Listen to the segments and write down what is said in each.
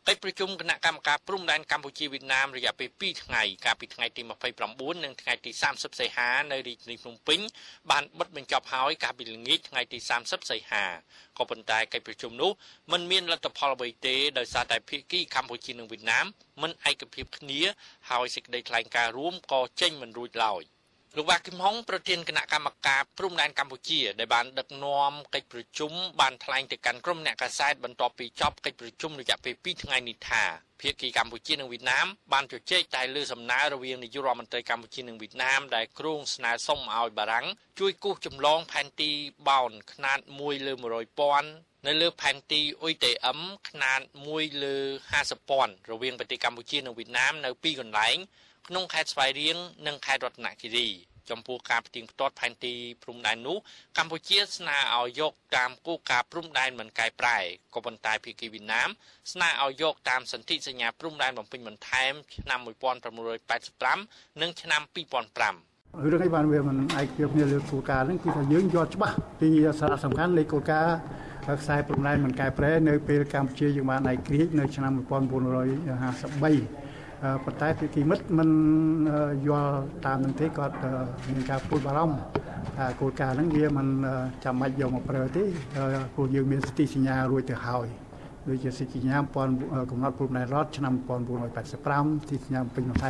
កិច្ចប្រជុំគណៈកម្មការព្រំដែនកម្ពុជាវៀតណាមរយៈពេល2ថ្ងៃកាលពីថ្ងៃទី29និងថ្ងៃទី30សីហានៅរាជធានីភ្នំពេញបានបិទបញ្ចប់ហើយកាលពីល្ងាចថ្ងៃទី30សីហាក៏ប៉ុន្តែកិច្ចប្រជុំនោះមិនមានលទ្ធផលអ្វីទេដោយសារតែភាគីកម្ពុជានិងវៀតណាមមិនឯកភាពគ្នាហើយសេចក្តីថ្លែងការណ៍រួមក៏ចេញមិនរួចឡើយលោកវ៉ាគឹមហុងប្រធានគណៈកម្មការព្រំដែនកម្ពុជាដែលបានដឹកនាំកិច្ចប្រជុំបានថ្លែងទៅកាន់ក្រុមអ្នកកាសែតបន្ទាប់ពីចប់កិច្ចប្រជុំរយៈពេល2ថ្ងៃនេះថាភាគីកម្ពុជានិងវៀតណាមបានជជែកតែលើសំណើរវាងនាយករដ្ឋមន្ត្រីកម្ពុជានិងវៀតណាមដែលគ្រោងស្នើសុំឲ្យបារាំងជួយគូសចម្លងផែនទីបោនខ្នាត1/100,000នៅលើផែនទីអ៊ុយតេអឹមខ្នាត1/50,000រវាងប្រទេសកម្ពុជានិងវៀតណាមនៅពីរកន្លែងក្នុងខេត្តស្វាយរៀងនិងខេត្តរតនគិរីចំពោះការផ្ទៀងផ្ទាត់ផែនទីព្រំដែននោះកម្ពុជាស្នើឲ្យយកតាមគោលការណ៍ព្រំដែនមិនកែប្រែក៏ប៉ុន្តែភាគីវៀតណាមស្នើឲ្យយកតាមសន្ធិសញ្ញាព្រំដែនបំពេញបន្ថែមឆ្នាំ1985និងឆ្នាំ2005 រឿងអីបានវាមិនឯកភាពគ្នាលើគោលការណ៍ហ្នឹងគឺថាយើងយល់ច្បាស់ពីសារៈសំខាន់នៃគោលការណ៍ខ្សែព្រំដែនមិនកែប្រែនៅពេលកម្ពុជាយើងបានឯករាជ្យនៅឆ្នាំ1953ប៉ុន្តែភាគីមិត្តមិនយល់តាមនឹងទេគាត់មានការព្រួយបារម្ភថាគោលការណ៍ហ្នឹងវាមិនចាំបាច់យកមកប្រើទេព្រោះយើងមានសន្ធិសញ្ញារួចទៅហើយដូចជាសន្ធិសញ្ញាកំណត់ព្រំដែនរដ្ឋឆ្នាំ1985សន្ធិសញ្ញាពេញបន្ថែម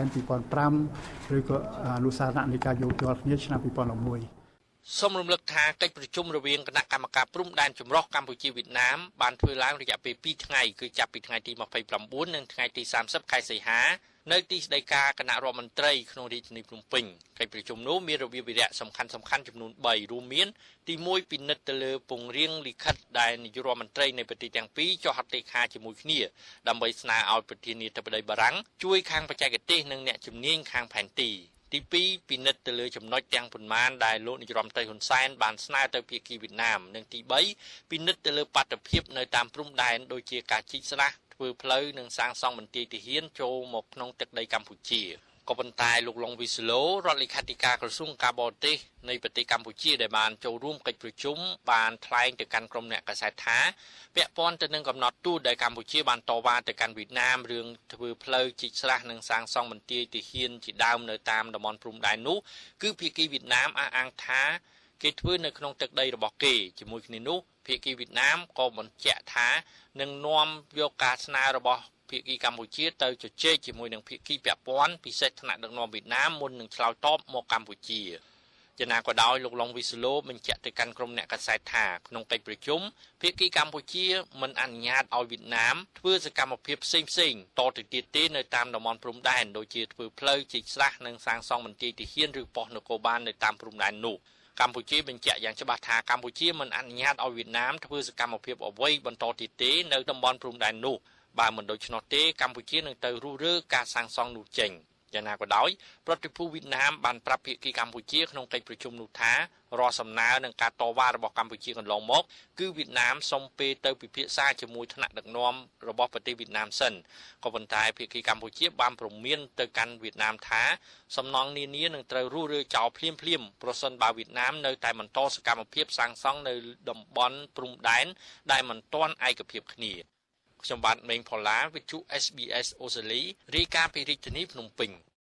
2005ឬក៏អនុសារណៈនៃការយោគយល់គ្នាឆ្នាំ2011 សូមរំលឹកថាកិច្ចប្រជុំរវាងគណៈកម្មការព្រំដែនចម្រុះកម្ពុជាវៀតណាមបានធ្វើឡើងរយៈពេល2ថ្ងៃគឺចាប់ពីថ្ងៃទី29និងថ្ងៃទី30ខែសីហានៅទីស្តីការគណៈរដ្ឋមន្ត្រីក្នុងរាជធានីភ្នំពេញកិច្ចប្រជុំនោះមានរបៀបវិរៈសំខាន់ៗចំនួន3រួមមានទី1ពិនិត្យទៅលើពង្រៀងលិខិតដែលនាយករដ្ឋមន្ត្រីនៃប្រទេសទាំងពីរចុះហត្ថលេខាជាមួយគ្នាដើម្បីស្នើឲ្យប្រធានាធិបតីបារាំងជួយខាងបច្ចេកទេសនិងអ្នកជំនាញខាងផែនទីទី2ពិនិត្យទៅលើចំណុចទាំងប៉ុន្មានដែលលោកនាយរដ្ឋមន្ត្រីហ៊ុនសែនបានស្នើទៅភាគីវៀតណាមនិងទី3ពិនិត្យទៅលើបាតុភិបនៅតាមព្រំដែនដូចជាការជីកស្រះធ្វើផ្លូវនិងសាងសង់មន្ទីរទាហានចូលមកក្នុងទឹកដីកម្ពុជាក៏ប៉ុន្តែលោកឡុងវីស្ឡូរដ្ឋលេខាធិការក្រសួងការបរទេសនៃប្រទេសកម្ពុជាដែលបានចូលរួមកិច្ចប្រជុំបានថ្លែងទៅកាន់ក្រុមអ្នកកាសែតថាពាក់ព័ន្ធទៅនឹងកំណត់ទោសដែលកម្ពុជាបានតវ៉ាទៅកាន់វៀតណាមរឿងធ្វើផ្លូវជីកស្រះនិងសាងសង់មន្ទីរទាហានជាដើមនៅតាមតំបន់ព្រំដែននោះគឺភាគីវៀតណាមអះអាងថាគេធ្វើនៅក្នុងទឹកដីរបស់គេជាមួយគ្នានោះភាគីវៀតណាមក៏បញ្ជាក់ថានឹងនាំយកការស្នើរបស់ភាគីកម្ពុជាទៅជជែកជាមួយនឹងភាគីពាក់ព័ន្ធពិសេសថ្នាក់ដឹកនាំវៀតណាមមុននឹងឆ្លើយតបមកកម្ពុជាយ៉ាងណាក៏ដោយលោកឡុងវីស្ឡូបញ្ជាក់ទៅកាន់ក្រុមអ្នកកាសែតថាក្នុងកិច្ចប្រជុំភាគីកម្ពុជាមិនអនុញ្ញាតឲ្យវៀតណាមធ្វើសកម្មភាពផ្សេងតទៅទៀតទេនៅតាមតំបន់ព្រំដែនដូចជាធ្វើផ្លូវជីកស្រះនិងសាងសង់មន្ទីរទាហានឬប៉ុស្តិ៍នគរបាលនៅតាមព្រំដែននោះកម្ពុជាបញ្ជាក់យ៉ាងច្បាស់ថាកម្ពុជាមិនអនុញ្ញាតឲ្យវៀតណាមធ្វើសកម្មភាពអ្វីបន្តទៀតទេនៅតំបន់ព្រំដែននោះបើមិនដូច្នោះទេកម្ពុជានឹងទៅរុះរើការសាងសង់នោះចេញយ៉ាងណាក៏ដោយប្រតិភូវៀតណាមបានប្រាប់ភាគីកម្ពុជាក្នុងកិច្ចប្រជុំនោះថារាល់សំណើនិងការតវ៉ារបស់កម្ពុជាកន្លងមកគឺវៀតណាមសុំពេលទៅពិភាក្សាជាមួយថ្នាក់ដឹកនាំរបស់ប្រទេសវៀតណាមសិនក៏ប៉ុន្តែភាគីកម្ពុជាបានព្រមានទៅកាន់វៀតណាមថាសំណង់នានានឹងត្រូវរុះរើចោលភ្លាមប្រសិនបើវៀតណាមនៅតែបន្តសកម្មភាពសាងសង់នៅតំបន់ព្រំដែនដែលមិនទាន់ឯកភាពគ្នាខ្ញុំបាទមេងផល្លាវិទ្យុ SBS អូស្ត្រាលីរាយការណ៍ពីរាជធានីភ្នំពេញ